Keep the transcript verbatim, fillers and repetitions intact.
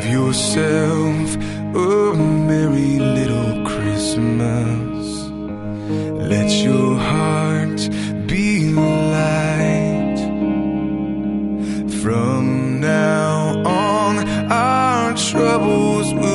Have yourself a merry little Christmas. Let your heart be light. From now on, our troubles will